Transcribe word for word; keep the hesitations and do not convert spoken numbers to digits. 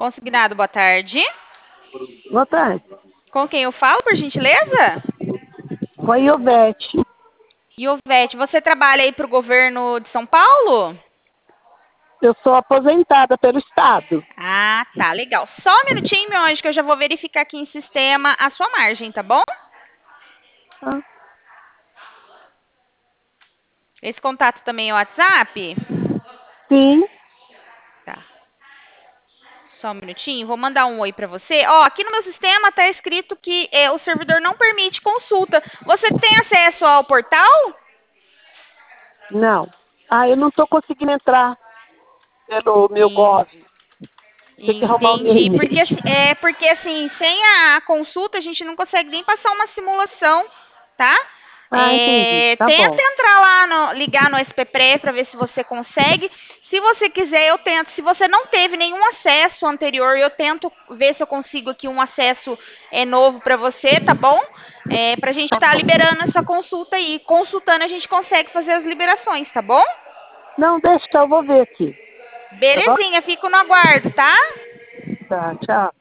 Consignado, boa tarde. Boa tarde. Com quem eu falo, por gentileza? Com a Iovete. Iovete, você trabalha aí para o governo de São Paulo? Eu sou aposentada pelo Estado. Ah, tá, legal. Só um minutinho, meu anjo, que eu já vou verificar aqui em sistema a sua margem, tá bom? Ah, Esse contato também é o WhatsApp? sim. Tá. Só um minutinho, vou mandar um oi para você. Ó, aqui no meu sistema tá escrito que é, o servidor não permite consulta. Você tem acesso ao portal? Não. Ah, eu não estou conseguindo entrar pelo meu Sim. Gov. Tem que arrumar o meu Entendi. Porque, e-mail. assim- é, porque assim, sem a, a consulta, a gente não consegue nem passar uma simulação, tá? Ah, entendi. É, Tá tenta bom. entrar lá, no, ligar no S P Pre para ver se você consegue. Se você quiser, eu tento. Se você não teve nenhum acesso anterior, eu tento ver se eu consigo aqui um acesso é, novo para você, tá bom? É, para a gente estar liberando essa consulta aí. Consultando, a gente consegue fazer as liberações, tá bom? Não, deixa, eu vou ver aqui. Tá bom? Belezinha, fico no aguardo, tá? Tá, tchau.